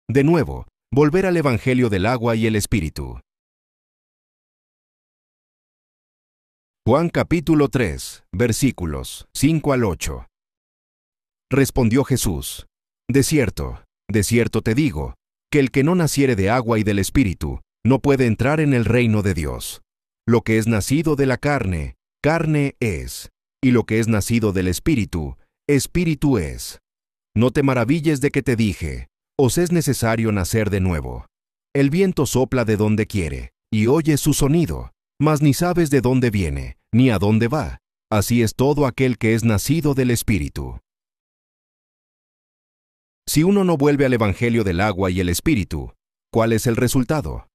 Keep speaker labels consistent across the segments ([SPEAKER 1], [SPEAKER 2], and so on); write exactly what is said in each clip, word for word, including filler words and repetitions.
[SPEAKER 1] De nuevo, volver al Evangelio del agua y el Espíritu. Juan capítulo tres, versículos cinco al ocho. Respondió Jesús: De cierto, de cierto te digo, que el que no naciere de agua y del Espíritu, no puede entrar en el reino de Dios. Lo que es nacido de la carne, carne es, y lo que es nacido del Espíritu, Espíritu es. No te maravilles de que te dije, os es necesario nacer de nuevo. El viento sopla de donde quiere, y oyes su sonido, mas ni sabes de dónde viene, ni a dónde va. Así es todo aquel que es nacido del Espíritu. Si uno no vuelve al Evangelio del agua y el Espíritu, ¿cuál es el resultado?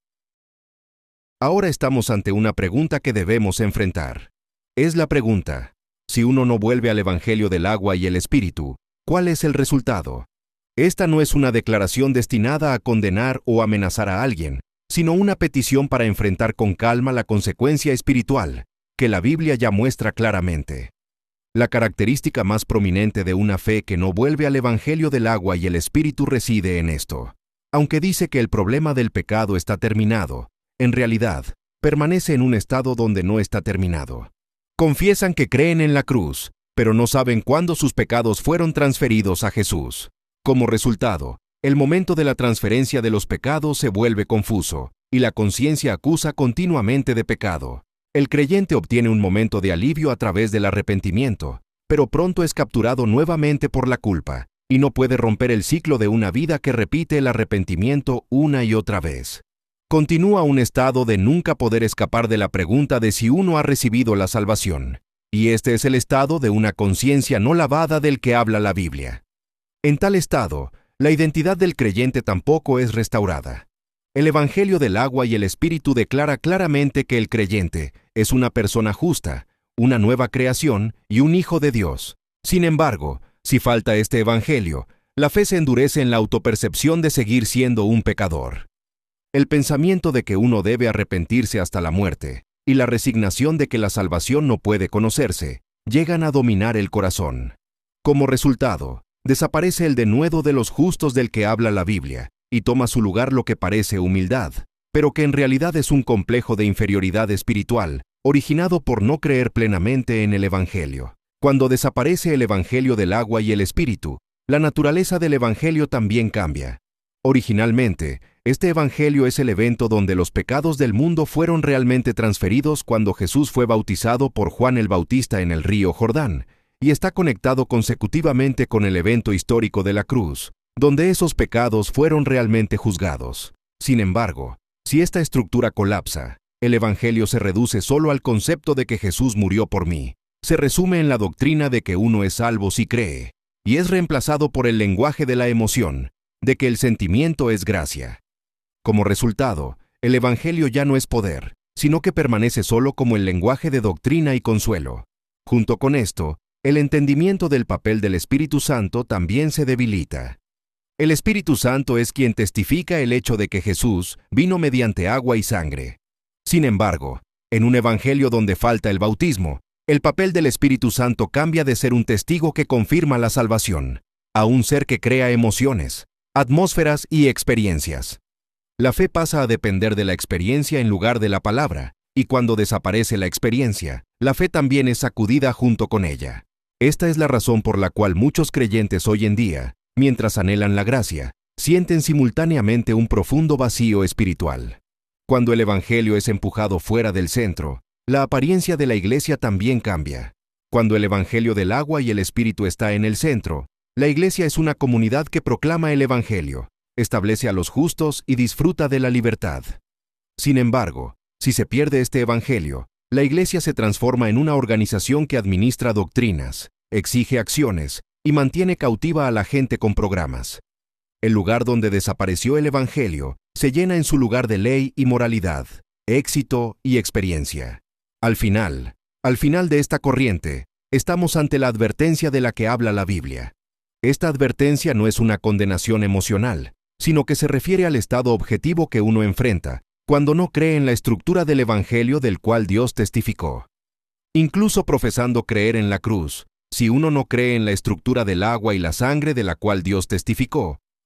[SPEAKER 1] Ahora estamos ante una pregunta que debemos enfrentar. Es la pregunta: si uno no vuelve al Evangelio del agua y el Espíritu, ¿cuál es el resultado? Esta no es una declaración destinada a condenar o amenazar a alguien, sino una petición para enfrentar con calma la consecuencia espiritual, que la Biblia ya muestra claramente. La característica más prominente de una fe que no vuelve al Evangelio del agua y el Espíritu reside en esto. Aunque dice que el problema del pecado está terminado, en realidad, permanece en un estado donde no está terminado. Confiesan que creen en la cruz, pero no saben cuándo sus pecados fueron transferidos a Jesús. Como resultado, el momento de la transferencia de los pecados se vuelve confuso, y la conciencia acusa continuamente de pecado. El creyente obtiene un momento de alivio a través del arrepentimiento, pero pronto es capturado nuevamente por la culpa, y no puede romper el ciclo de una vida que repite el arrepentimiento una y otra vez. Continúa un estado de nunca poder escapar de la pregunta de si uno ha recibido la salvación, y este es el estado de una conciencia no lavada del que habla la Biblia. En tal estado, la identidad del creyente tampoco es restaurada. El Evangelio del agua y el Espíritu declara claramente que el creyente es una persona justa, una nueva creación y un hijo de Dios. Sin embargo, si falta este Evangelio, la fe se endurece en la autopercepción de seguir siendo un pecador. El pensamiento de que uno debe arrepentirse hasta la muerte y la resignación de que la salvación no puede conocerse, llegan a dominar el corazón. Como resultado, desaparece el denuedo de los justos del que habla la Biblia, y toma su lugar lo que parece humildad, pero que en realidad es un complejo de inferioridad espiritual, originado por no creer plenamente en el Evangelio. Cuando desaparece el Evangelio del agua y el Espíritu, la naturaleza del Evangelio también cambia. Originalmente, este Evangelio es el evento donde los pecados del mundo fueron realmente transferidos cuando Jesús fue bautizado por Juan el Bautista en el río Jordán, y está conectado consecutivamente con el evento histórico de la cruz, donde esos pecados fueron realmente juzgados. Sin embargo, si esta estructura colapsa, el Evangelio se reduce solo al concepto de que Jesús murió por mí, se resume en la doctrina de que uno es salvo si cree, y es reemplazado por el lenguaje de la emoción, de que el sentimiento es gracia. Como resultado, el Evangelio ya no es poder, sino que permanece solo como el lenguaje de doctrina y consuelo. Junto con esto, el entendimiento del papel del Espíritu Santo también se debilita. El Espíritu Santo es quien testifica el hecho de que Jesús vino mediante agua y sangre. Sin embargo, en un evangelio donde falta el bautismo, el papel del Espíritu Santo cambia de ser un testigo que confirma la salvación, a un ser que crea emociones, atmósferas y experiencias. La fe pasa a depender de la experiencia en lugar de la palabra, y cuando desaparece la experiencia, la fe también es sacudida junto con ella. Esta es la razón por la cual muchos creyentes hoy en día, mientras anhelan la gracia, sienten simultáneamente un profundo vacío espiritual. Cuando el Evangelio es empujado fuera del centro, la apariencia de la iglesia también cambia. Cuando el Evangelio del agua y el Espíritu está en el centro, la iglesia es una comunidad que proclama el Evangelio, establece a los justos y disfruta de la libertad. Sin embargo, si se pierde este Evangelio, la iglesia se transforma en una organización que administra doctrinas, exige acciones y mantiene cautiva a la gente con programas. El lugar donde desapareció el Evangelio se llena en su lugar de ley y moralidad, éxito y experiencia. Al final, al final de esta corriente, estamos ante la advertencia de la que habla la Biblia. Esta advertencia no es una condenación emocional, sino que se refiere al estado objetivo que uno enfrenta cuando no cree en la estructura del Evangelio del cual Dios testificó. Incluso profesando creer en la cruz, si uno no cree en la estructura del agua y la sangre de la cual Dios testificó,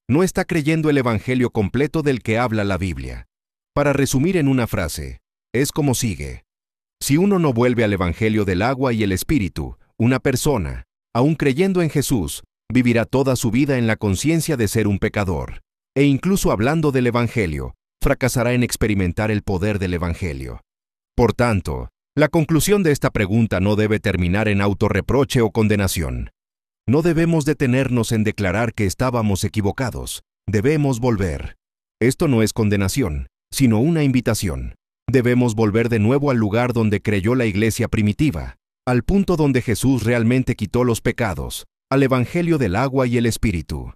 [SPEAKER 1] no está creyendo el Evangelio completo del que habla la Biblia. Para resumir en una frase, es como sigue. Si uno no vuelve al Evangelio del agua y el Espíritu, una persona, aun creyendo en Jesús, vivirá toda su vida en la conciencia de ser un pecador, e incluso hablando del Evangelio, fracasará en experimentar el poder del Evangelio. Por tanto, la conclusión de esta pregunta no debe terminar en autorreproche o condenación. No debemos detenernos en declarar que estábamos equivocados. Debemos volver. Esto no es condenación, sino una invitación. Debemos volver de nuevo al lugar donde creyó la iglesia primitiva, al punto donde Jesús realmente quitó los pecados, al Evangelio del agua y el Espíritu.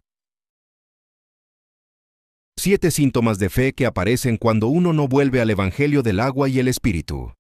[SPEAKER 1] Siete síntomas de fe que aparecen cuando uno no vuelve al Evangelio del agua y el Espíritu.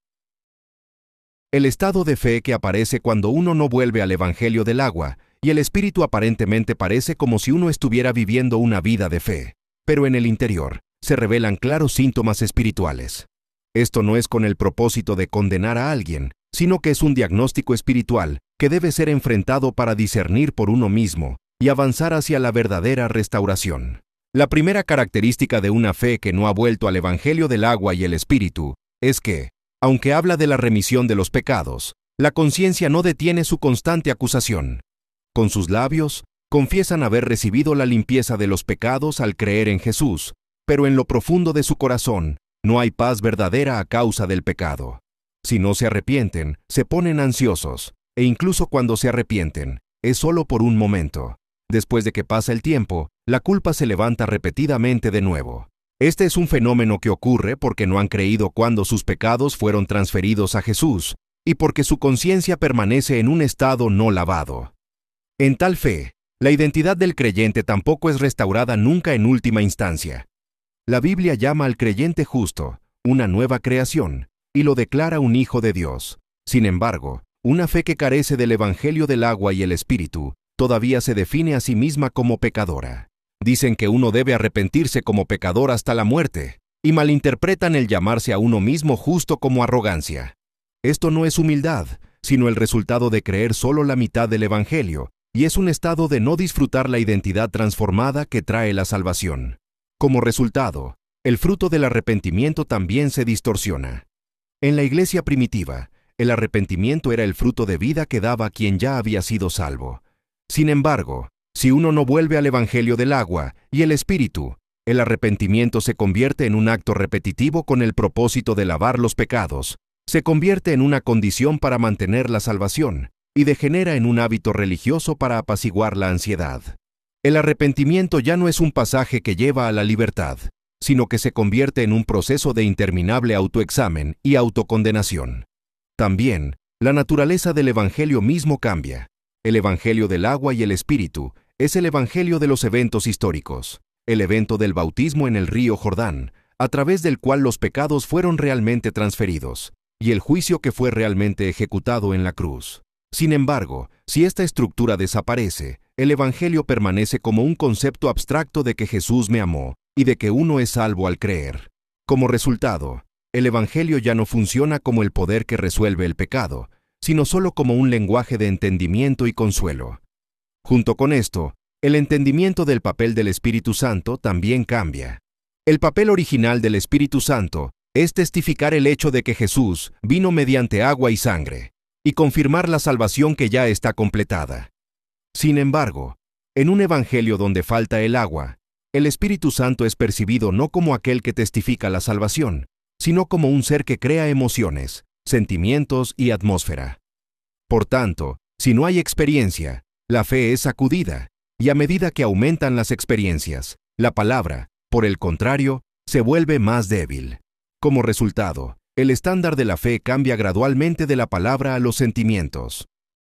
[SPEAKER 1] El estado de fe que aparece cuando uno no vuelve al Evangelio del agua y el Espíritu aparentemente parece como si uno estuviera viviendo una vida de fe, pero en el interior se revelan claros síntomas espirituales. Esto no es con el propósito de condenar a alguien, sino que es un diagnóstico espiritual que debe ser enfrentado para discernir por uno mismo y avanzar hacia la verdadera restauración. La primera característica de una fe que no ha vuelto al Evangelio del agua y el Espíritu es que, aunque habla de la remisión de los pecados, la conciencia no detiene su constante acusación. Con sus labios, confiesan haber recibido la limpieza de los pecados al creer en Jesús, pero en lo profundo de su corazón no hay paz verdadera a causa del pecado. Si no se arrepienten, se ponen ansiosos, e incluso cuando se arrepienten, es solo por un momento. Después de que pasa el tiempo, la culpa se levanta repetidamente de nuevo. Este es un fenómeno que ocurre porque no han creído cuando sus pecados fueron transferidos a Jesús, y porque su conciencia permanece en un estado no lavado. En tal fe, la identidad del creyente tampoco es restaurada nunca en última instancia. La Biblia llama al creyente justo, una nueva creación, y lo declara un hijo de Dios. Sin embargo, una fe que carece del Evangelio del agua y el Espíritu, todavía se define a sí misma como pecadora. Dicen que uno debe arrepentirse como pecador hasta la muerte, y malinterpretan el llamarse a uno mismo justo como arrogancia. Esto no es humildad, sino el resultado de creer solo la mitad del Evangelio, y es un estado de no disfrutar la identidad transformada que trae la salvación. Como resultado, el fruto del arrepentimiento también se distorsiona. En la iglesia primitiva, el arrepentimiento era el fruto de vida que daba quien ya había sido salvo. Sin embargo, si uno no vuelve al Evangelio del agua y el Espíritu, el arrepentimiento se convierte en un acto repetitivo con el propósito de lavar los pecados, se convierte en una condición para mantener la salvación y degenera en un hábito religioso para apaciguar la ansiedad. El arrepentimiento ya no es un pasaje que lleva a la libertad, sino que se convierte en un proceso de interminable autoexamen y autocondenación. También, la naturaleza del Evangelio mismo cambia. El Evangelio del agua y el Espíritu es el Evangelio de los eventos históricos, el evento del bautismo en el río Jordán, a través del cual los pecados fueron realmente transferidos, y el juicio que fue realmente ejecutado en la cruz. Sin embargo, si esta estructura desaparece, el Evangelio permanece como un concepto abstracto de que Jesús me amó y de que uno es salvo al creer. Como resultado, el Evangelio ya no funciona como el poder que resuelve el pecado, sino solo como un lenguaje de entendimiento y consuelo. Junto con esto, el entendimiento del papel del Espíritu Santo también cambia. El papel original del Espíritu Santo es testificar el hecho de que Jesús vino mediante agua y sangre, y confirmar la salvación que ya está completada. Sin embargo, en un evangelio donde falta el agua, el Espíritu Santo es percibido no como aquel que testifica la salvación, sino como un ser que crea emociones, sentimientos y atmósfera. Por tanto, si no hay experiencia, la fe es sacudida, y a medida que aumentan las experiencias, la palabra, por el contrario, se vuelve más débil. Como resultado, el estándar de la fe cambia gradualmente de la palabra a los sentimientos.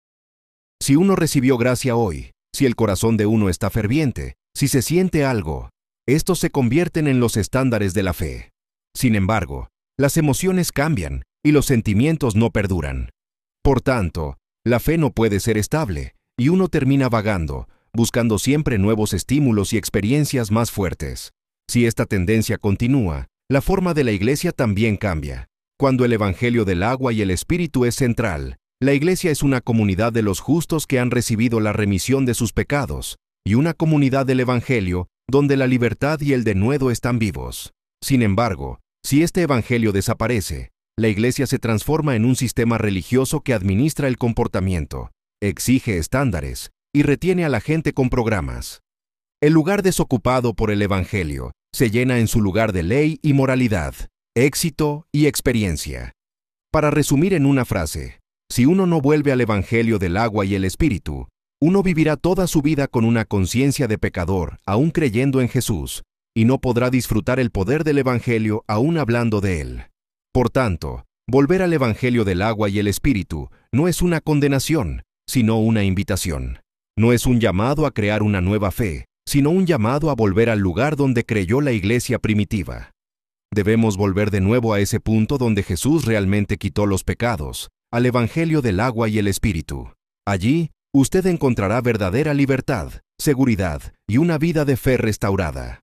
[SPEAKER 1] Si uno recibió gracia hoy, si el corazón de uno está ferviente, si se siente algo, estos se convierten en los estándares de la fe. Sin embargo, las emociones cambian y los sentimientos no perduran. Por tanto, la fe no puede ser estable, y uno termina vagando, buscando siempre nuevos estímulos y experiencias más fuertes. Si esta tendencia continúa, la forma de la iglesia también cambia. Cuando el Evangelio del agua y el Espíritu es central, la iglesia es una comunidad de los justos que han recibido la remisión de sus pecados, y una comunidad del Evangelio donde la libertad y el denuedo están vivos. Sin embargo, si este evangelio desaparece, la iglesia se transforma en un sistema religioso que administra el comportamiento, exige estándares y retiene a la gente con programas. El lugar desocupado por el evangelio se llena en su lugar de ley y moralidad, éxito y experiencia. Para resumir en una frase, si uno no vuelve al evangelio del agua y el espíritu, uno vivirá toda su vida con una conciencia de pecador, aún creyendo en Jesús, y no podrá disfrutar el poder del evangelio aún hablando de él. Por tanto, volver al evangelio del agua y el espíritu no es una condenación, sino una invitación. No es un llamado a crear una nueva fe, sino un llamado a volver al lugar donde creyó la iglesia primitiva. Debemos volver de nuevo a ese punto donde Jesús realmente quitó los pecados, al evangelio del agua y el espíritu. Allí, usted encontrará verdadera libertad, seguridad y una vida de fe restaurada.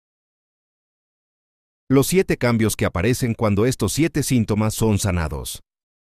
[SPEAKER 1] Los siete cambios que aparecen cuando estos siete síntomas son sanados.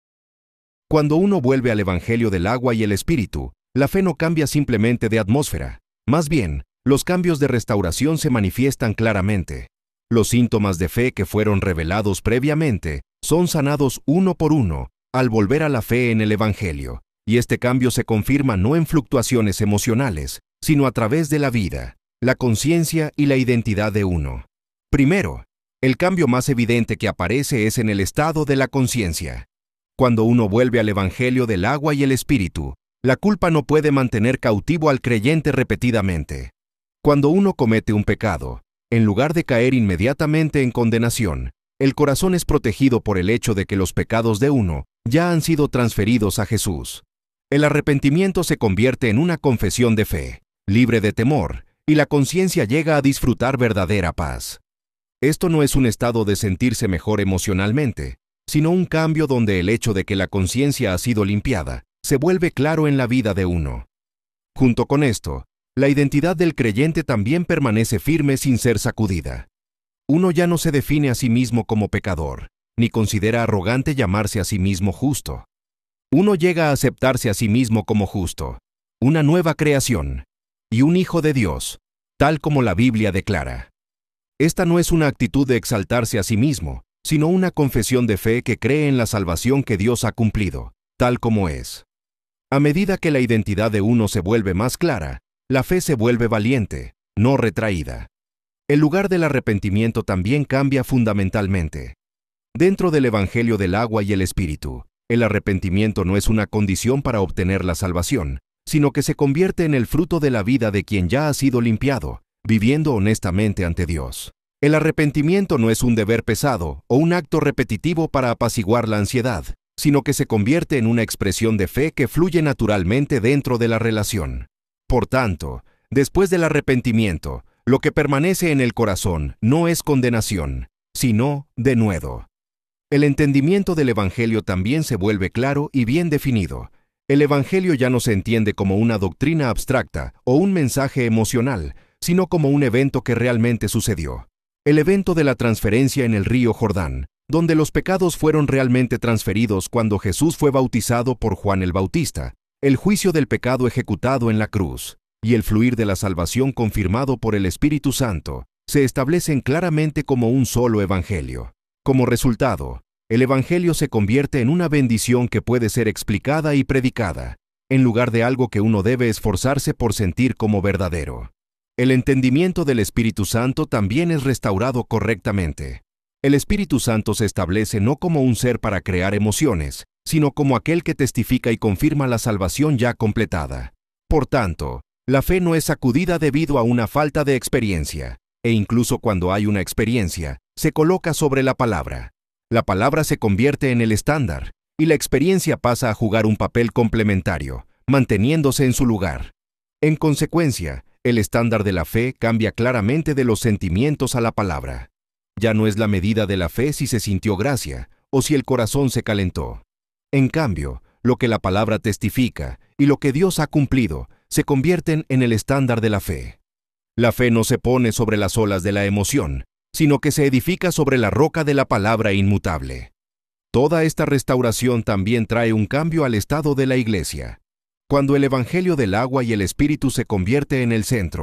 [SPEAKER 1] Cuando uno vuelve al evangelio del agua y el espíritu, la fe no cambia simplemente de atmósfera. Más bien, los cambios de restauración se manifiestan claramente. Los síntomas de fe que fueron revelados previamente son sanados uno por uno al volver a la fe en el evangelio, y este cambio se confirma no en fluctuaciones emocionales, sino a través de la vida, la conciencia y la identidad de uno. Primero, el cambio más evidente que aparece es en el estado de la conciencia. Cuando uno vuelve al evangelio del agua y el espíritu, la culpa no puede mantener cautivo al creyente repetidamente. Cuando uno comete un pecado, en lugar de caer inmediatamente en condenación, el corazón es protegido por el hecho de que los pecados de uno ya han sido transferidos a Jesús. El arrepentimiento se convierte en una confesión de fe, libre de temor, y la conciencia llega a disfrutar verdadera paz. Esto no es un estado de sentirse mejor emocionalmente, sino un cambio donde el hecho de que la conciencia ha sido limpiada se vuelve claro en la vida de uno. Junto con esto, la identidad del creyente también permanece firme sin ser sacudida. Uno ya no se define a sí mismo como pecador, ni considera arrogante llamarse a sí mismo justo. Uno llega a aceptarse a sí mismo como justo, una nueva creación, y un hijo de Dios, tal como la Biblia declara. Esta no es una actitud de exaltarse a sí mismo, sino una confesión de fe que cree en la salvación que Dios ha cumplido, tal como es. A medida que la identidad de uno se vuelve más clara, la fe se vuelve valiente, no retraída. El lugar del arrepentimiento también cambia fundamentalmente. Dentro del evangelio del agua y el espíritu, el arrepentimiento no es una condición para obtener la salvación, sino que se convierte en el fruto de la vida de quien ya ha sido limpiado, viviendo honestamente ante Dios. El arrepentimiento no es un deber pesado o un acto repetitivo para apaciguar la ansiedad, sino que se convierte en una expresión de fe que fluye naturalmente dentro de la relación. Por tanto, después del arrepentimiento, lo que permanece en el corazón no es condenación, sino denuedo. El entendimiento del Evangelio también se vuelve claro y bien definido. El Evangelio ya no se entiende como una doctrina abstracta o un mensaje emocional, sino como un evento que realmente sucedió. El evento de la transferencia en el río Jordán, donde los pecados fueron realmente transferidos cuando Jesús fue bautizado por Juan el Bautista, el juicio del pecado ejecutado en la cruz, y el fluir de la salvación confirmado por el Espíritu Santo, se establecen claramente como un solo evangelio. Como resultado, el evangelio se convierte en una bendición que puede ser explicada y predicada, en lugar de algo que uno debe esforzarse por sentir como verdadero. El entendimiento del Espíritu Santo también es restaurado correctamente. El Espíritu Santo se establece no como un ser para crear emociones, sino como aquel que testifica y confirma la salvación ya completada. Por tanto, la fe no es sacudida debido a una falta de experiencia, e incluso cuando hay una experiencia, se coloca sobre la palabra. La palabra se convierte en el estándar, y la experiencia pasa a jugar un papel complementario, manteniéndose en su lugar. En consecuencia, el estándar de la fe cambia claramente de los sentimientos a la palabra. Ya no es la medida de la fe si se sintió gracia, o si el corazón se calentó. En cambio, lo que la palabra testifica y lo que Dios ha cumplido se convierten en el estándar de la fe. La fe no se pone sobre las olas de la emoción, sino que se edifica sobre la roca de la palabra inmutable. Toda esta restauración también trae un cambio al estado de la iglesia. Cuando el evangelio del agua y el espíritu se convierte en el centro,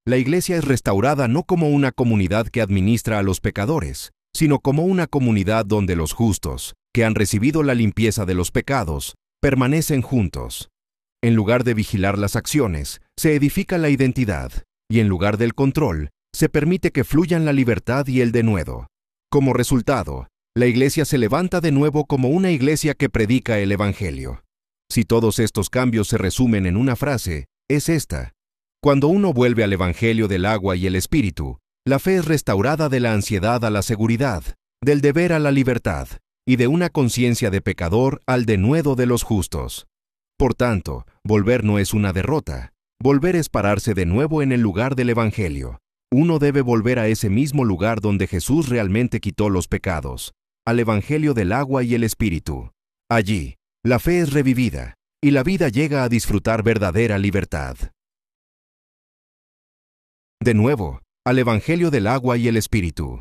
[SPEAKER 1] la Iglesia es restaurada no como una comunidad que administra a los pecadores, sino como una comunidad donde los justos, que han recibido la limpieza de los pecados, permanecen juntos. En lugar de vigilar las acciones, se edifica la identidad, y en lugar del control, se permite que fluyan la libertad y el denuedo. Como resultado, la Iglesia se levanta de nuevo como una Iglesia que predica el Evangelio. Si todos estos cambios se resumen en una frase, es esta: cuando uno vuelve al Evangelio del agua y el Espíritu, la fe es restaurada de la ansiedad a la seguridad, del deber a la libertad, y de una conciencia de pecador al denuedo de los justos. Por tanto, volver no es una derrota. Volver es pararse de nuevo en el lugar del Evangelio. Uno debe volver a ese mismo lugar donde Jesús realmente quitó los pecados, al Evangelio del agua y el Espíritu. Allí, la fe es revivida, y la vida llega a disfrutar verdadera libertad. De nuevo, al Evangelio del agua y el Espíritu.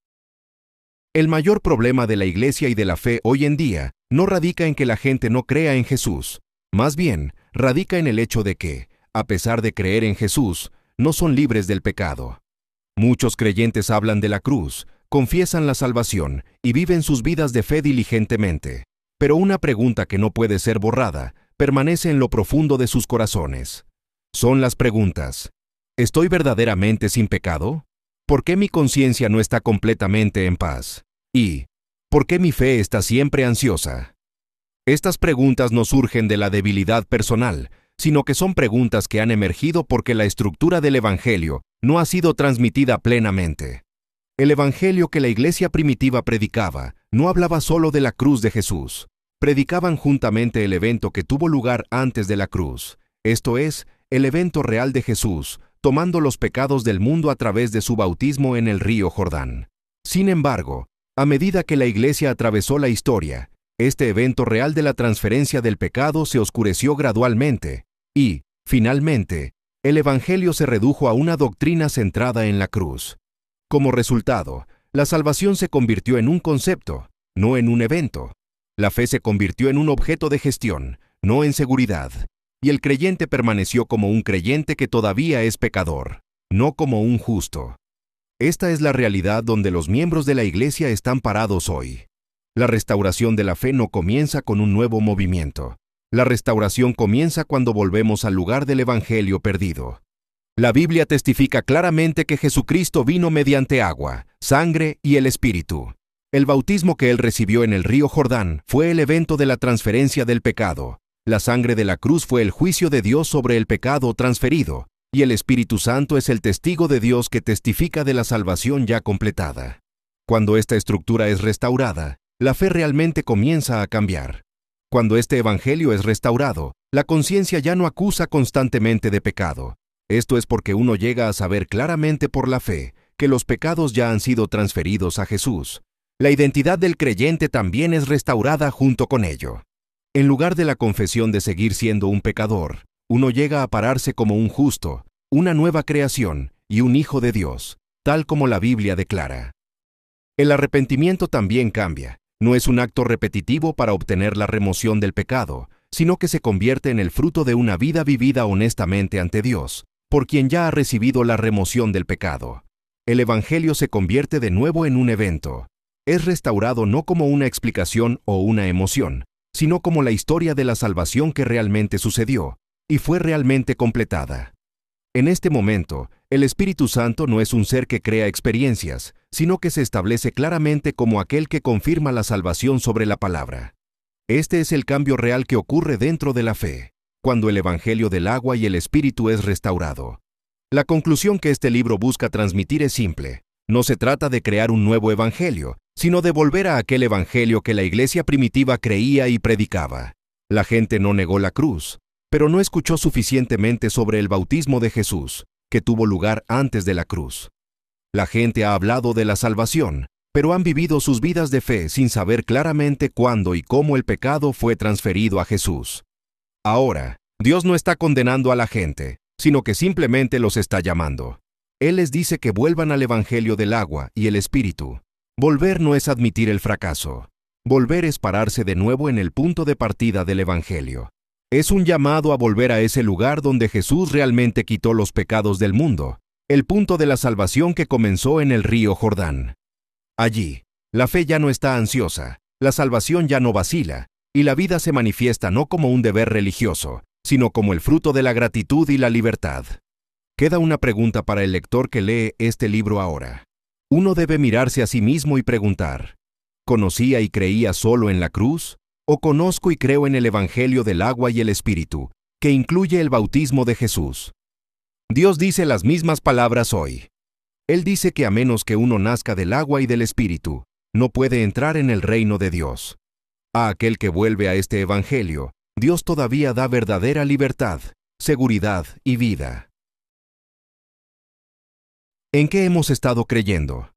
[SPEAKER 1] El mayor problema de la Iglesia y de la fe hoy en día no radica en que la gente no crea en Jesús. Más bien, radica en el hecho de que, a pesar de creer en Jesús, no son libres del pecado. Muchos creyentes hablan de la cruz, confiesan la salvación y viven sus vidas de fe diligentemente. Pero una pregunta que no puede ser borrada permanece en lo profundo de sus corazones. Son las preguntas: ¿estoy verdaderamente sin pecado? ¿Por qué mi conciencia no está completamente en paz? ¿Y por qué mi fe está siempre ansiosa? Estas preguntas no surgen de la debilidad personal, sino que son preguntas que han emergido porque la estructura del Evangelio no ha sido transmitida plenamente. El Evangelio que la Iglesia primitiva predicaba no hablaba solo de la cruz de Jesús. Predicaban juntamente el evento que tuvo lugar antes de la cruz, esto es, el evento real de Jesús, tomando los pecados del mundo a través de su bautismo en el río Jordán. Sin embargo, a medida que la Iglesia atravesó la historia, este evento real de la transferencia del pecado se oscureció gradualmente, y, finalmente, el Evangelio se redujo a una doctrina centrada en la cruz. Como resultado, la salvación se convirtió en un concepto, no en un evento. La fe se convirtió en un objeto de gestión, no en seguridad, y el creyente permaneció como un creyente que todavía es pecador, no como un justo. Esta es la realidad donde los miembros de la Iglesia están parados hoy. La restauración de la fe no comienza con un nuevo movimiento. La restauración comienza cuando volvemos al lugar del Evangelio perdido. La Biblia testifica claramente que Jesucristo vino mediante agua, sangre y el Espíritu. El bautismo que él recibió en el río Jordán fue el evento de la transferencia del pecado. La sangre de la cruz fue el juicio de Dios sobre el pecado transferido, y el Espíritu Santo es el testigo de Dios que testifica de la salvación ya completada. Cuando esta estructura es restaurada, la fe realmente comienza a cambiar. Cuando este evangelio es restaurado, la conciencia ya no acusa constantemente de pecado. Esto es porque uno llega a saber claramente por la fe que los pecados ya han sido transferidos a Jesús. La identidad del creyente también es restaurada junto con ello. En lugar de la confesión de seguir siendo un pecador, uno llega a pararse como un justo, una nueva creación y un hijo de Dios, tal como la Biblia declara. El arrepentimiento también cambia. No es un acto repetitivo para obtener la remoción del pecado, sino que se convierte en el fruto de una vida vivida honestamente ante Dios, por quien ya ha recibido la remoción del pecado. El Evangelio se convierte de nuevo en un evento. Es restaurado no como una explicación o una emoción, sino como la historia de la salvación que realmente sucedió, y fue realmente completada. En este momento, el Espíritu Santo no es un ser que crea experiencias, sino que se establece claramente como aquel que confirma la salvación sobre la palabra. Este es el cambio real que ocurre dentro de la fe, cuando el Evangelio del agua y el Espíritu es restaurado. La conclusión que este libro busca transmitir es simple. No se trata de crear un nuevo Evangelio, sino de volver a aquel Evangelio que la iglesia primitiva creía y predicaba. La gente no negó la cruz, pero no escuchó suficientemente sobre el bautismo de Jesús, que tuvo lugar antes de la cruz. La gente ha hablado de la salvación, pero han vivido sus vidas de fe sin saber claramente cuándo y cómo el pecado fue transferido a Jesús. Ahora, Dios no está condenando a la gente, sino que simplemente los está llamando. Él les dice que vuelvan al Evangelio del agua y el Espíritu. Volver no es admitir el fracaso. Volver es pararse de nuevo en el punto de partida del Evangelio. Es un llamado a volver a ese lugar donde Jesús realmente quitó los pecados del mundo, el punto de la salvación que comenzó en el río Jordán. Allí, la fe ya no está ansiosa, la salvación ya no vacila, y la vida se manifiesta no como un deber religioso, sino como el fruto de la gratitud y la libertad. Queda una pregunta para el lector que lee este libro ahora. Uno debe mirarse a sí mismo y preguntar, ¿conocía y creía solo en la cruz? ¿O conozco y creo en el Evangelio del agua y el Espíritu, que incluye el bautismo de Jesús? Dios dice las mismas palabras hoy. Él dice que a menos que uno nazca del agua y del Espíritu, no puede entrar en el reino de Dios. A aquel que vuelve a este Evangelio, Dios todavía da verdadera libertad, seguridad y vida. ¿En qué hemos estado creyendo?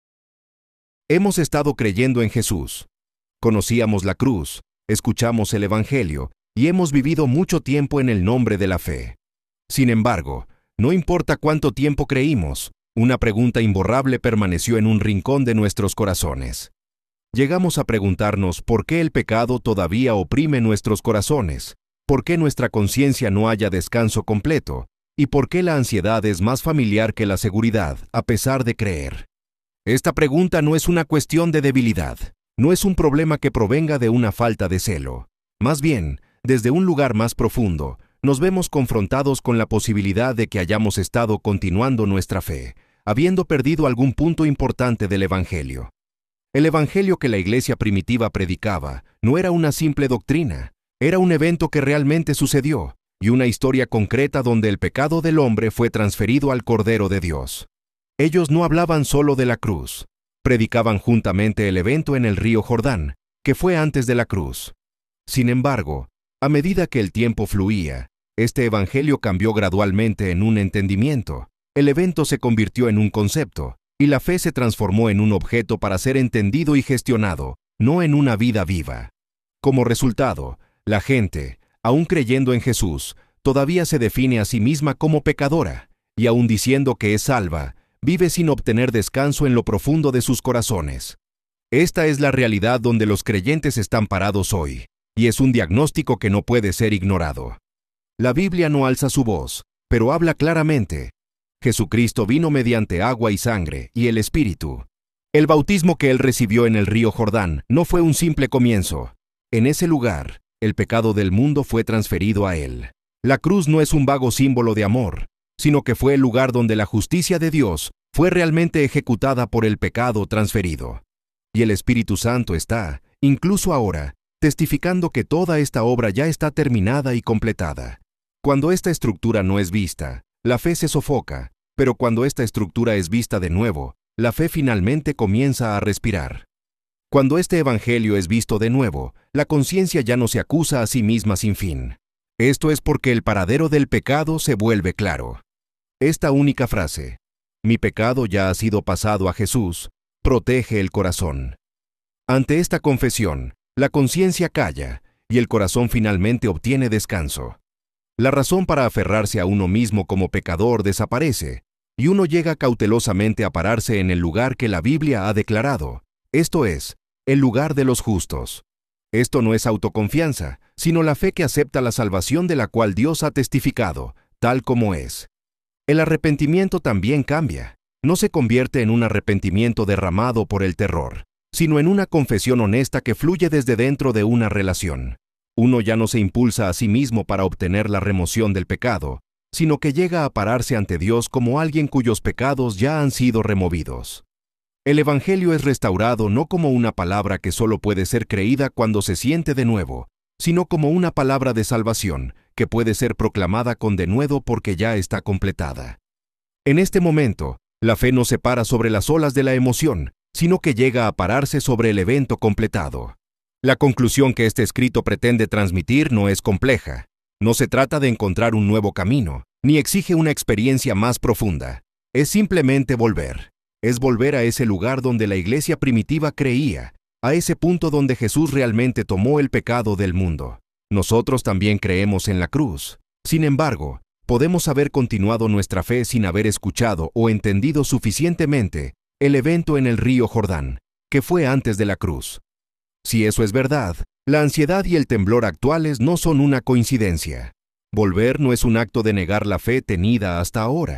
[SPEAKER 1] Hemos estado creyendo en Jesús. Conocíamos la cruz, escuchamos el Evangelio y hemos vivido mucho tiempo en el nombre de la fe. Sin embargo, no importa cuánto tiempo creímos, una pregunta imborrable permaneció en un rincón de nuestros corazones. Llegamos a preguntarnos por qué el pecado todavía oprime nuestros corazones, por qué nuestra conciencia no haya descanso completo, y por qué la ansiedad es más familiar que la seguridad, a pesar de creer. Esta pregunta no es una cuestión de debilidad, no es un problema que provenga de una falta de celo. Más bien, desde un lugar más profundo, nos vemos confrontados con la posibilidad de que hayamos estado continuando nuestra fe, habiendo perdido algún punto importante del Evangelio. El Evangelio que la iglesia primitiva predicaba no era una simple doctrina, era un evento que realmente sucedió, y una historia concreta donde el pecado del hombre fue transferido al Cordero de Dios. Ellos no hablaban solo de la cruz, predicaban juntamente el evento en el río Jordán, que fue antes de la cruz. Sin embargo, a medida que el tiempo fluía, este evangelio cambió gradualmente en un entendimiento, el evento se convirtió en un concepto, y la fe se transformó en un objeto para ser entendido y gestionado, no en una vida viva. Como resultado, la gente, aún creyendo en Jesús, todavía se define a sí misma como pecadora, y aún diciendo que es salva, vive sin obtener descanso en lo profundo de sus corazones. Esta es la realidad donde los creyentes están parados hoy, y es un diagnóstico que no puede ser ignorado. La Biblia no alza su voz, pero habla claramente. Jesucristo vino mediante agua y sangre, y el Espíritu. El bautismo que él recibió en el río Jordán no fue un simple comienzo. En ese lugar, el pecado del mundo fue transferido a él. La cruz no es un vago símbolo de amor, sino que fue el lugar donde la justicia de Dios fue realmente ejecutada por el pecado transferido. Y el Espíritu Santo está, incluso ahora, testificando que toda esta obra ya está terminada y completada. Cuando esta estructura no es vista, la fe se sofoca, pero cuando esta estructura es vista de nuevo, la fe finalmente comienza a respirar. Cuando este evangelio es visto de nuevo, la conciencia ya no se acusa a sí misma sin fin. Esto es porque el paradero del pecado se vuelve claro. Esta única frase, mi pecado ya ha sido pasado a Jesús, protege el corazón. Ante esta confesión, la conciencia calla y el corazón finalmente obtiene descanso. La razón para aferrarse a uno mismo como pecador desaparece, y uno llega cautelosamente a pararse en el lugar que la Biblia ha declarado, esto es, el lugar de los justos. Esto no es autoconfianza, sino la fe que acepta la salvación de la cual Dios ha testificado, tal como es. El arrepentimiento también cambia. No se convierte en un arrepentimiento derramado por el terror, sino en una confesión honesta que fluye desde dentro de una relación. Uno ya no se impulsa a sí mismo para obtener la remoción del pecado, sino que llega a pararse ante Dios como alguien cuyos pecados ya han sido removidos. El Evangelio es restaurado no como una palabra que solo puede ser creída cuando se siente de nuevo, sino como una palabra de salvación que puede ser proclamada con denuedo porque ya está completada. En este momento, la fe no se para sobre las olas de la emoción, sino que llega a pararse sobre el evento completado. La conclusión que este escrito pretende transmitir no es compleja. No se trata de encontrar un nuevo camino, ni exige una experiencia más profunda. Es simplemente volver. Es volver a ese lugar donde la iglesia primitiva creía, a ese punto donde Jesús realmente tomó el pecado del mundo. Nosotros también creemos en la cruz. Sin embargo, podemos haber continuado nuestra fe sin haber escuchado o entendido suficientemente el evento en el río Jordán, que fue antes de la cruz. Si eso es verdad, la ansiedad y el temblor actuales no son una coincidencia. Volver no es un acto de negar la fe tenida hasta ahora.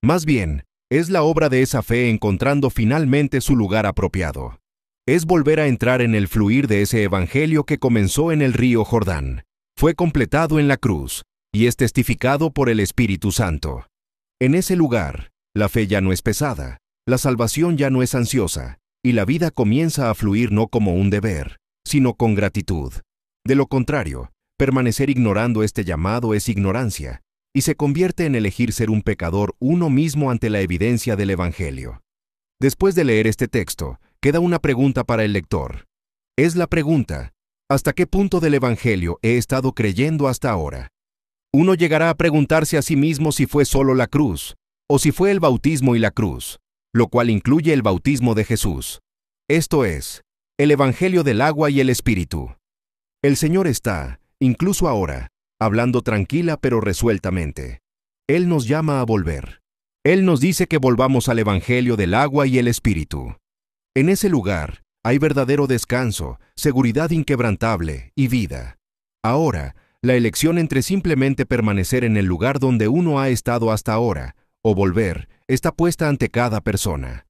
[SPEAKER 1] Más bien, es la obra de esa fe encontrando finalmente su lugar apropiado. Es volver a entrar en el fluir de ese evangelio que comenzó en el río Jordán, fue completado en la cruz, y es testificado por el Espíritu Santo. En ese lugar, la fe ya no es pesada, la salvación ya no es ansiosa, y la vida comienza a fluir no como un deber, sino con gratitud. De lo contrario, permanecer ignorando este llamado es ignorancia, y se convierte en elegir ser un pecador uno mismo ante la evidencia del Evangelio. Después de leer este texto, queda una pregunta para el lector. Es la pregunta: ¿hasta qué punto del Evangelio he estado creyendo hasta ahora? Uno llegará a preguntarse a sí mismo si fue solo la cruz, o si fue el bautismo y la cruz, lo cual incluye el bautismo de Jesús. Esto es, el Evangelio del agua y el Espíritu. El Señor está, incluso ahora, hablando tranquila pero resueltamente. Él nos llama a volver. Él nos dice que volvamos al Evangelio del agua y el Espíritu. En ese lugar hay verdadero descanso, seguridad inquebrantable y vida. Ahora, la elección entre simplemente permanecer en el lugar donde uno ha estado hasta ahora, o volver, está puesta ante cada persona.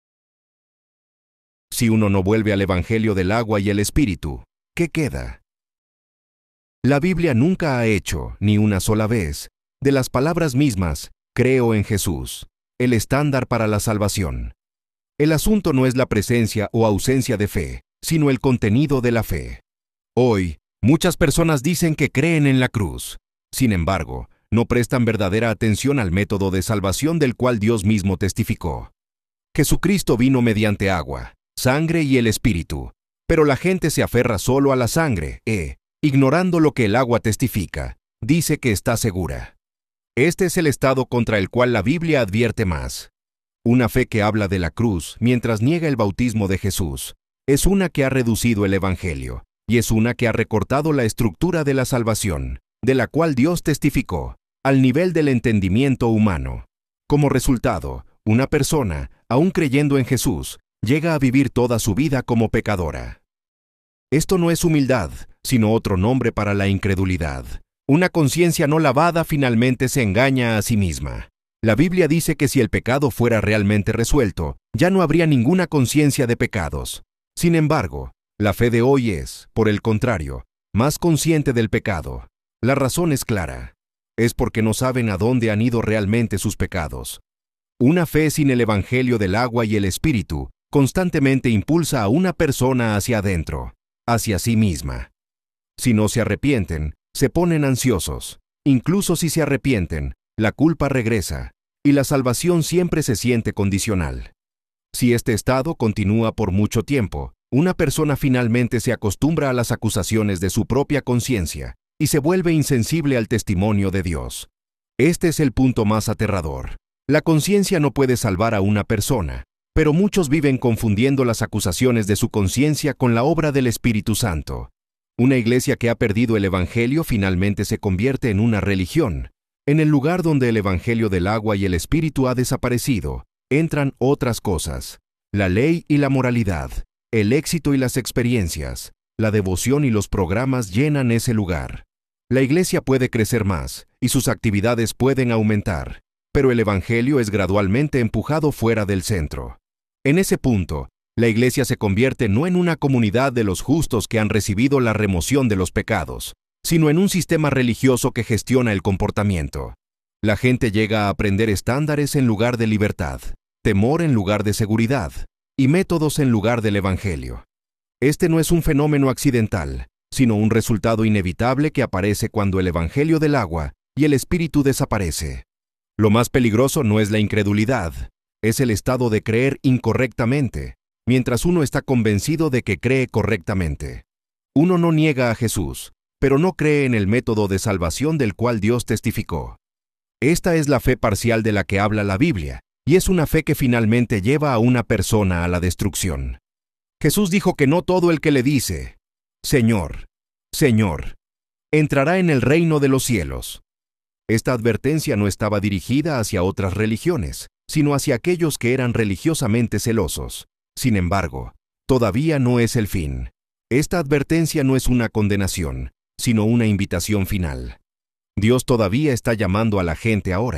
[SPEAKER 1] Si uno no vuelve al Evangelio del agua y el Espíritu, ¿qué queda? La Biblia nunca ha hecho, ni una sola vez, de las palabras mismas, creo en Jesús, el estándar para la salvación. El asunto no es la presencia o ausencia de fe, sino el contenido de la fe. Hoy, muchas personas dicen que creen en la cruz. Sin embargo, no prestan verdadera atención al método de salvación del cual Dios mismo testificó. Jesucristo vino mediante agua, sangre y el Espíritu, pero la gente se aferra solo a la sangre e, ignorando lo que el agua testifica, dice que está segura. Este es el estado contra el cual la Biblia advierte más. Una fe que habla de la cruz mientras niega el bautismo de Jesús, es una que ha reducido el Evangelio, y es una que ha recortado la estructura de la salvación, de la cual Dios testificó, al nivel del entendimiento humano. Como resultado, una persona, aún creyendo en Jesús, llega a vivir toda su vida como pecadora. Esto no es humildad, sino otro nombre para la incredulidad. Una conciencia no lavada finalmente se engaña a sí misma. La Biblia dice que si el pecado fuera realmente resuelto, ya no habría ninguna conciencia de pecados. Sin embargo, la fe de hoy es, por el contrario, más consciente del pecado. La razón es clara. Es porque no saben a dónde han ido realmente sus pecados. Una fe sin el Evangelio del agua y el Espíritu constantemente impulsa a una persona hacia adentro, hacia sí misma. Si no se arrepienten, se ponen ansiosos. Incluso si se arrepienten, la culpa regresa, y la salvación siempre se siente condicional. Si este estado continúa por mucho tiempo, una persona finalmente se acostumbra a las acusaciones de su propia conciencia y se vuelve insensible al testimonio de Dios. Este es el punto más aterrador. La conciencia no puede salvar a una persona, pero muchos viven confundiendo las acusaciones de su conciencia con la obra del Espíritu Santo. Una iglesia que ha perdido el Evangelio finalmente se convierte en una religión. En el lugar donde el Evangelio del agua y el Espíritu ha desaparecido, entran otras cosas: la ley y la moralidad, el éxito y las experiencias, la devoción y los programas llenan ese lugar. La iglesia puede crecer más, y sus actividades pueden aumentar, pero el Evangelio es gradualmente empujado fuera del centro. En ese punto, la iglesia se convierte no en una comunidad de los justos que han recibido la remoción de los pecados, sino en un sistema religioso que gestiona el comportamiento. La gente llega a aprender estándares en lugar de libertad, temor en lugar de seguridad, y métodos en lugar del Evangelio. Este no es un fenómeno accidental, sino un resultado inevitable que aparece cuando el Evangelio del agua y el Espíritu desaparece. Lo más peligroso no es la incredulidad, es el estado de creer incorrectamente, mientras uno está convencido de que cree correctamente. Uno no niega a Jesús, pero no cree en el método de salvación del cual Dios testificó. Esta es la fe parcial de la que habla la Biblia, y es una fe que finalmente lleva a una persona a la destrucción. Jesús dijo que no todo el que le dice, Señor, Señor, entrará en el reino de los cielos. Esta advertencia no estaba dirigida hacia otras religiones, sino hacia aquellos que eran religiosamente celosos. Sin embargo, todavía no es el fin. Esta advertencia no es una condenación, sino una invitación final. Dios todavía está llamando a la gente ahora.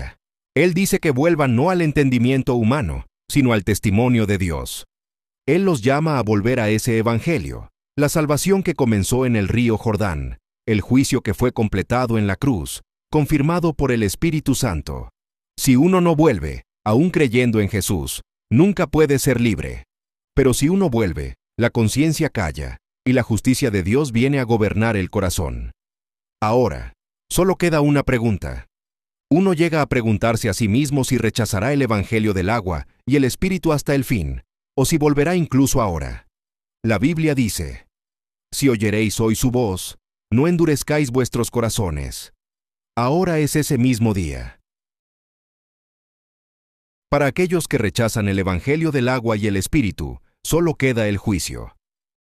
[SPEAKER 1] Él dice que vuelvan no al entendimiento humano, sino al testimonio de Dios. Él los llama a volver a ese evangelio, la salvación que comenzó en el río Jordán, el juicio que fue completado en la cruz, confirmado por el Espíritu Santo. Si uno no vuelve, aún creyendo en Jesús, nunca puede ser libre. Pero si uno vuelve, la conciencia calla, y la justicia de Dios viene a gobernar el corazón. Ahora, solo queda una pregunta. Uno llega a preguntarse a sí mismo si rechazará el evangelio del agua y el Espíritu hasta el fin, o si volverá incluso ahora. La Biblia dice: si oyeréis hoy su voz, no endurezcáis vuestros corazones. Ahora es ese mismo día. Para aquellos que rechazan el evangelio del agua y el Espíritu, solo queda el juicio.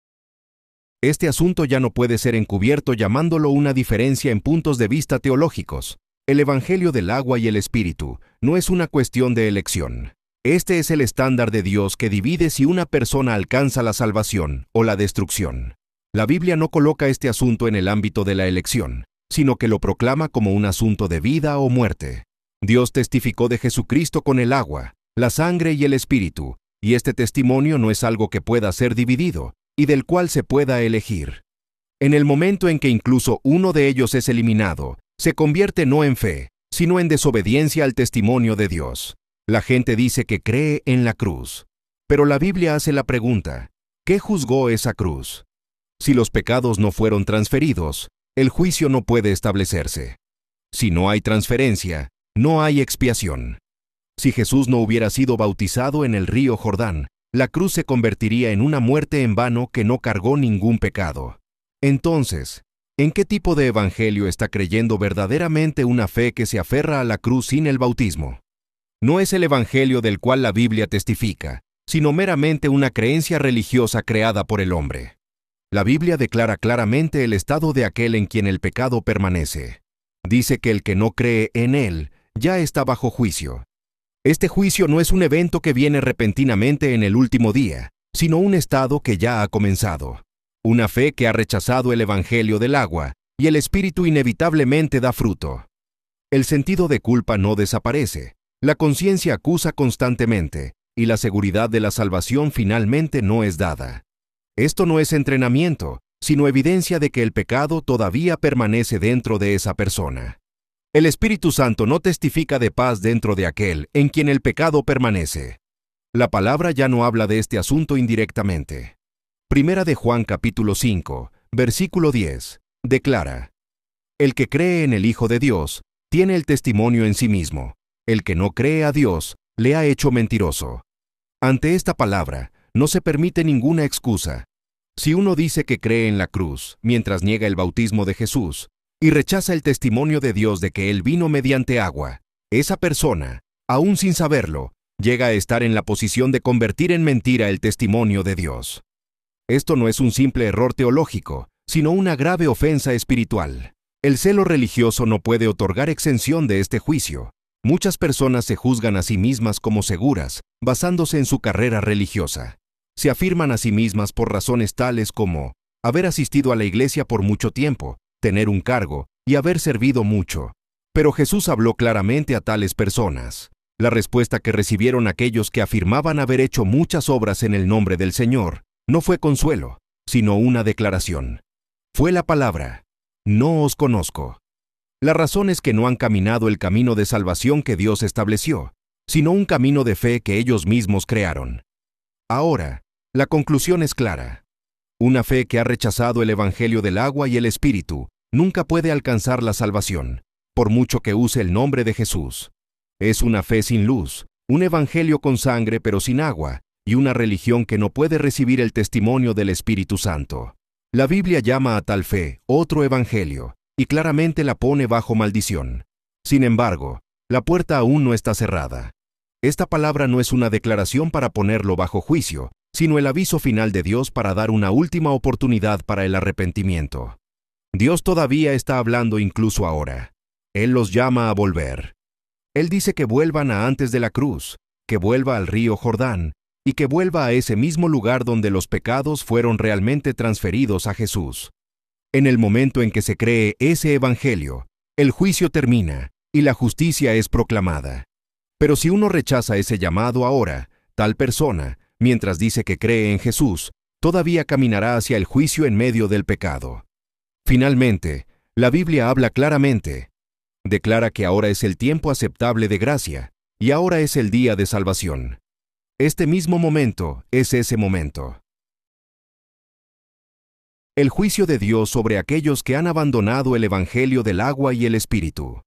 [SPEAKER 1] Este asunto ya no puede ser encubierto llamándolo una diferencia en puntos de vista teológicos. El evangelio del agua y el Espíritu no es una cuestión de elección. Este es el estándar de Dios que divide si una persona alcanza la salvación o la destrucción. La Biblia no coloca este asunto en el ámbito de la elección, sino que lo proclama como un asunto de vida o muerte. Dios testificó de Jesucristo con el agua, la sangre y el Espíritu, y este testimonio no es algo que pueda ser dividido y del cual se pueda elegir. En el momento en que incluso uno de ellos es eliminado, se convierte no en fe, sino en desobediencia al testimonio de Dios. La gente dice que cree en la cruz, pero la Biblia hace la pregunta: ¿qué juzgó esa cruz? Si los pecados no fueron transferidos, el juicio no puede establecerse. Si no hay transferencia, no hay expiación. Si Jesús no hubiera sido bautizado en el río Jordán, la cruz se convertiría en una muerte en vano que no cargó ningún pecado. Entonces, ¿en qué tipo de evangelio está creyendo verdaderamente una fe que se aferra a la cruz sin el bautismo? No es el evangelio del cual la Biblia testifica, sino meramente una creencia religiosa creada por el hombre. La Biblia declara claramente el estado de aquel en quien el pecado permanece. Dice que el que no cree en él ya está bajo juicio. Este juicio no es un evento que viene repentinamente en el último día, sino un estado que ya ha comenzado. Una fe que ha rechazado el evangelio del agua, y el Espíritu inevitablemente da fruto. El sentido de culpa no desaparece, la conciencia acusa constantemente, y la seguridad de la salvación finalmente no es dada. Esto no es entrenamiento, sino evidencia de que el pecado todavía permanece dentro de esa persona. El Espíritu Santo no testifica de paz dentro de aquel en quien el pecado permanece. La palabra ya no habla de este asunto indirectamente. Primera de Juan capítulo cinco, versículo diez, declara: el que cree en el Hijo de Dios, tiene el testimonio en sí mismo. El que no cree a Dios, le ha hecho mentiroso. Ante esta palabra, no se permite ninguna excusa. Si uno dice que cree en la cruz, mientras niega el bautismo de Jesús, y rechaza el testimonio de Dios de que Él vino mediante agua, esa persona, aún sin saberlo, llega a estar en la posición de convertir en mentira el testimonio de Dios. Esto no es un simple error teológico, sino una grave ofensa espiritual. El celo religioso no puede otorgar exención de este juicio. Muchas personas se juzgan a sí mismas como seguras, basándose en su carrera religiosa. Se afirman a sí mismas por razones tales como haber asistido a la iglesia por mucho tiempo, tener un cargo y haber servido mucho. Pero Jesús habló claramente a tales personas. La respuesta que recibieron aquellos que afirmaban haber hecho muchas obras en el nombre del Señor no fue consuelo, sino una declaración. Fue la palabra: no os conozco. La razón es que no han caminado el camino de salvación que Dios estableció, sino un camino de fe que ellos mismos crearon. Ahora, la conclusión es clara. Una fe que ha rechazado el evangelio del agua y el Espíritu nunca puede alcanzar la salvación, por mucho que use el nombre de Jesús. Es una fe sin luz, un evangelio con sangre pero sin agua, y una religión que no puede recibir el testimonio del Espíritu Santo. La Biblia llama a tal fe otro evangelio, y claramente la pone bajo maldición. Sin embargo, la puerta aún no está cerrada. Esta palabra no es una declaración para ponerlo bajo juicio, sino el aviso final de Dios para dar una última oportunidad para el arrepentimiento. Dios todavía está hablando incluso ahora. Él los llama a volver. Él dice que vuelvan a antes de la cruz, que vuelva al río Jordán, y que vuelva a ese mismo lugar donde los pecados fueron realmente transferidos a Jesús. En el momento en que se cree ese evangelio, el juicio termina y la justicia es proclamada. Pero si uno rechaza ese llamado ahora, tal persona, mientras dice que cree en Jesús, todavía caminará hacia el juicio en medio del pecado. Finalmente, la Biblia habla claramente. Declara que ahora es el tiempo aceptable de gracia, y ahora es el día de salvación. Este mismo momento es ese momento. El juicio de Dios sobre aquellos que han abandonado el Evangelio del agua y el Espíritu.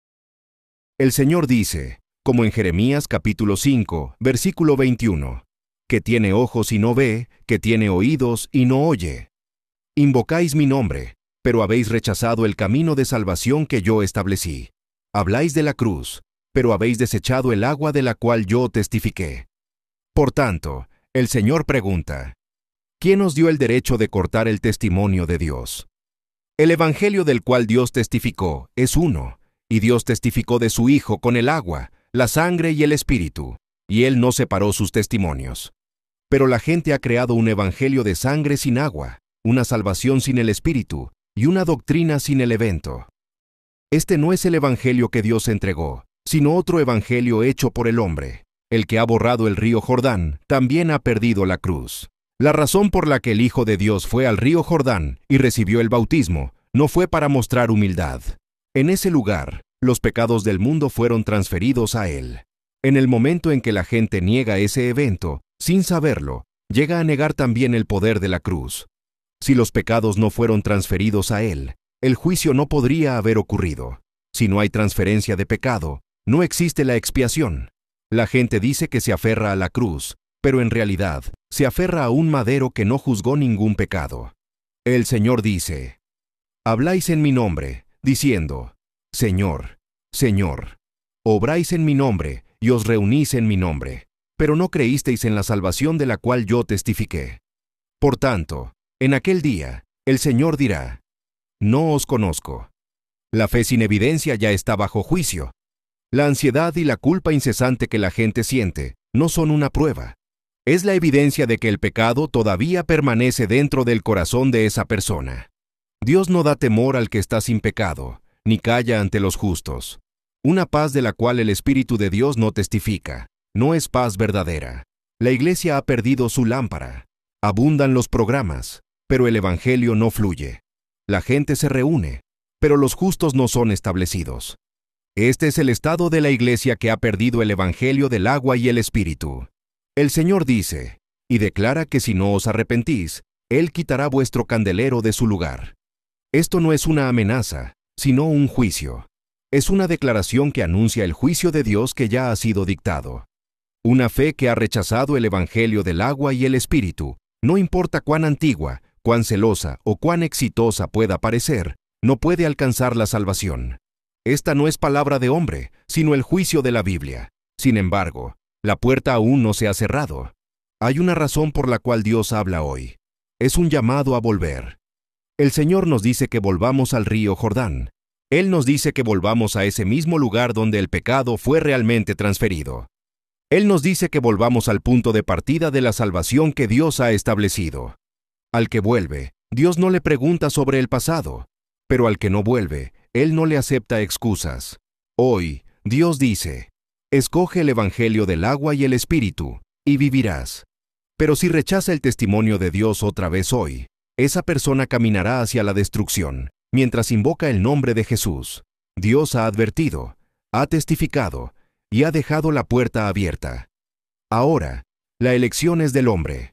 [SPEAKER 1] El Señor dice, como en Jeremías capítulo cinco, versículo veintiuno, que tiene ojos y no ve, que tiene oídos y no oye. Invocáis mi nombre, pero habéis rechazado el camino de salvación que yo establecí. Habláis de la cruz, pero habéis desechado el agua de la cual yo testifiqué. Por tanto, el Señor pregunta, ¿quién os dio el derecho de cortar el testimonio de Dios? El Evangelio del cual Dios testificó es uno, y Dios testificó de su Hijo con el agua, la sangre y el Espíritu, y Él no separó sus testimonios. Pero la gente ha creado un evangelio de sangre sin agua, una salvación sin el Espíritu, y una doctrina sin el evento. Este no es el evangelio que Dios entregó, sino otro evangelio hecho por el hombre. El que ha borrado el río Jordán también ha perdido la cruz. La razón por la que el Hijo de Dios fue al río Jordán y recibió el bautismo no fue para mostrar humildad. En ese lugar, los pecados del mundo fueron transferidos a Él. En el momento en que la gente niega ese evento, sin saberlo, llega a negar también el poder de la cruz. Si los pecados no fueron transferidos a Él, el juicio no podría haber ocurrido. Si no hay transferencia de pecado, no existe la expiación. La gente dice que se aferra a la cruz, pero en realidad se aferra a un madero que no juzgó ningún pecado. El Señor dice, habláis en mi nombre, diciendo, Señor, Señor, obráis en mi nombre y os reunís en mi nombre, pero no creísteis en la salvación de la cual yo testifiqué. Por tanto, en aquel día, el Señor dirá, no os conozco. La fe sin evidencia ya está bajo juicio. La ansiedad y la culpa incesante que la gente siente no son una prueba. Es la evidencia de que el pecado todavía permanece dentro del corazón de esa persona. Dios no da temor al que está sin pecado, ni calla ante los justos. Una paz de la cual el Espíritu de Dios no testifica, no es paz verdadera. La iglesia ha perdido su lámpara. Abundan los programas, pero el Evangelio no fluye. La gente se reúne, pero los justos no son establecidos. Este es el estado de la iglesia que ha perdido el Evangelio del agua y el Espíritu. El Señor dice, y declara que si no os arrepentís, Él quitará vuestro candelero de su lugar. Esto no es una amenaza, sino un juicio. Es una declaración que anuncia el juicio de Dios que ya ha sido dictado. Una fe que ha rechazado el Evangelio del agua y el Espíritu, no importa cuán antigua, cuán celosa o cuán exitosa pueda parecer, no puede alcanzar la salvación. Esta no es palabra de hombre, sino el juicio de la Biblia. Sin embargo, la puerta aún no se ha cerrado. Hay una razón por la cual Dios habla hoy. Es un llamado a volver. El Señor nos dice que volvamos al río Jordán. Él nos dice que volvamos a ese mismo lugar donde el pecado fue realmente transferido. Él nos dice que volvamos al punto de partida de la salvación que Dios ha establecido. Al que vuelve, Dios no le pregunta sobre el pasado, pero al que no vuelve, Él no le acepta excusas. Hoy, Dios dice, escoge el Evangelio del agua y el Espíritu, y vivirás. Pero si rechaza el testimonio de Dios otra vez hoy, esa persona caminará hacia la destrucción, mientras invoca el nombre de Jesús. Dios ha advertido, ha testificado, y ha dejado la puerta abierta. Ahora, la elección es del hombre.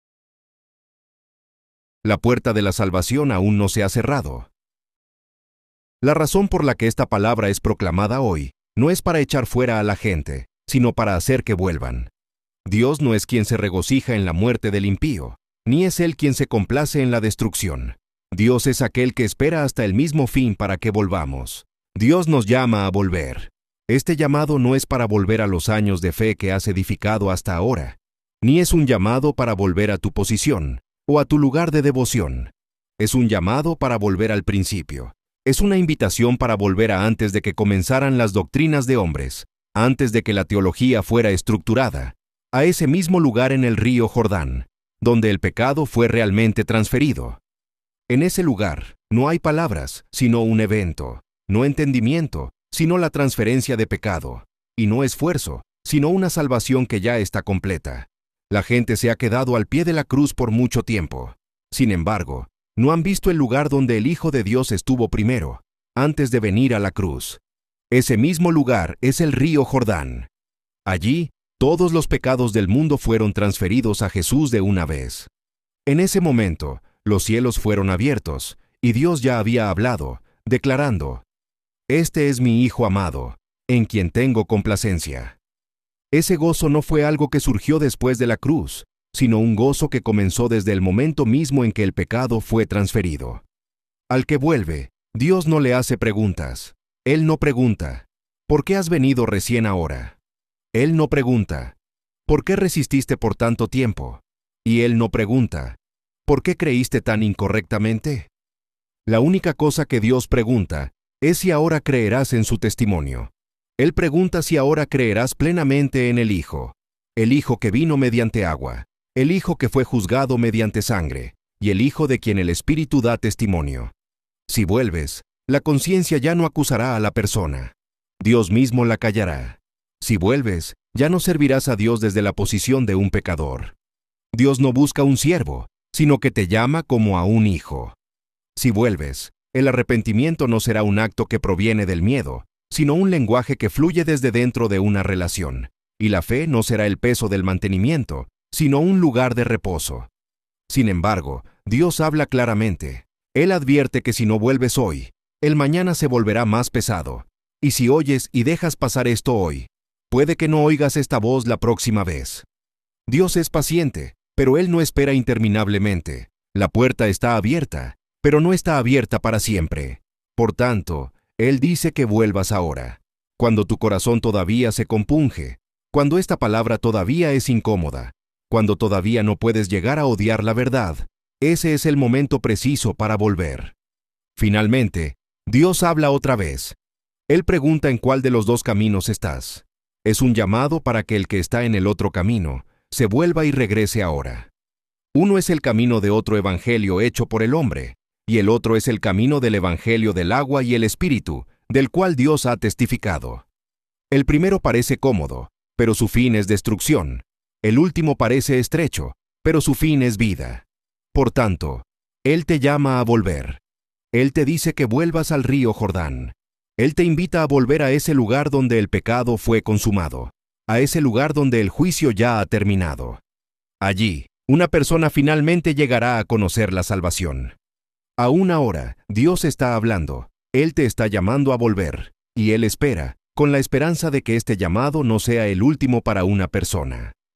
[SPEAKER 1] La puerta de la salvación aún no se ha cerrado. La razón por la que esta palabra es proclamada hoy no es para echar fuera a la gente, sino para hacer que vuelvan. Dios no es quien se regocija en la muerte del impío, ni es Él quien se complace en la destrucción. Dios es aquel que espera hasta el mismo fin para que volvamos. Dios nos llama a volver. Este llamado no es para volver a los años de fe que has edificado hasta ahora, ni es un llamado para volver a tu posición o a tu lugar de devoción. Es un llamado para volver al principio. Es una invitación para volver a antes de que comenzaran las doctrinas de hombres, antes de que la teología fuera estructurada, a ese mismo lugar en el río Jordán, donde el pecado fue realmente transferido. En ese lugar no hay palabras, sino un evento, no entendimiento, sino la transferencia de pecado, y no esfuerzo, sino una salvación que ya está completa. La gente se ha quedado al pie de la cruz por mucho tiempo. Sin embargo, no han visto el lugar donde el Hijo de Dios estuvo primero, antes de venir a la cruz. Ese mismo lugar es el río Jordán. Allí, todos los pecados del mundo fueron transferidos a Jesús de una vez. En ese momento, los cielos fueron abiertos, y Dios ya había hablado, declarando: «Este es mi Hijo amado, en quien tengo complacencia». Ese gozo no fue algo que surgió después de la cruz, sino un gozo que comenzó desde el momento mismo en que el pecado fue transferido. Al que vuelve, Dios no le hace preguntas. Él no pregunta: «¿Por qué has venido recién ahora?». Él no pregunta: «¿Por qué resististe por tanto tiempo?». Y Él no pregunta: «¿Por qué creíste tan incorrectamente?». La única cosa que Dios pregunta es si ahora creerás en su testimonio. Él pregunta si ahora creerás plenamente en el Hijo, el Hijo que vino mediante agua, el Hijo que fue juzgado mediante sangre, y el Hijo de quien el Espíritu da testimonio. Si vuelves, la conciencia ya no acusará a la persona. Dios mismo la callará. Si vuelves, ya no servirás a Dios desde la posición de un pecador. Dios no busca un siervo, sino que te llama como a un hijo. Si vuelves, el arrepentimiento no será un acto que proviene del miedo, sino un lenguaje que fluye desde dentro de una relación, y la fe no será el peso del mantenimiento, sino un lugar de reposo. Sin embargo, Dios habla claramente. Él advierte que si no vuelves hoy, el mañana se volverá más pesado, y si oyes y dejas pasar esto hoy, puede que no oigas esta voz la próxima vez. Dios es paciente, pero Él no espera interminablemente. La puerta está abierta, pero no está abierta para siempre. Por tanto, Él dice que vuelvas ahora, cuando tu corazón todavía se compunge, cuando esta palabra todavía es incómoda, cuando todavía no puedes llegar a odiar la verdad. Ese es el momento preciso para volver. Finalmente, Dios habla otra vez. Él pregunta en cuál de los dos caminos estás. Es un llamado para que el que está en el otro camino se vuelva y regrese ahora. Uno es el camino de otro evangelio hecho por el hombre, y el otro es el camino del evangelio del agua y el espíritu, del cual Dios ha testificado. El primero parece cómodo, pero su fin es destrucción. El último parece estrecho, pero su fin es vida. Por tanto, Él te llama a volver. Él te dice que vuelvas al río Jordán. Él te invita a volver a ese lugar donde el pecado fue consumado, a ese lugar donde el juicio ya ha terminado. Allí, una persona finalmente llegará a conocer la salvación. Aún ahora, Dios está hablando. Él te está llamando a volver, y Él espera, con la esperanza de que este llamado no sea el último para una persona.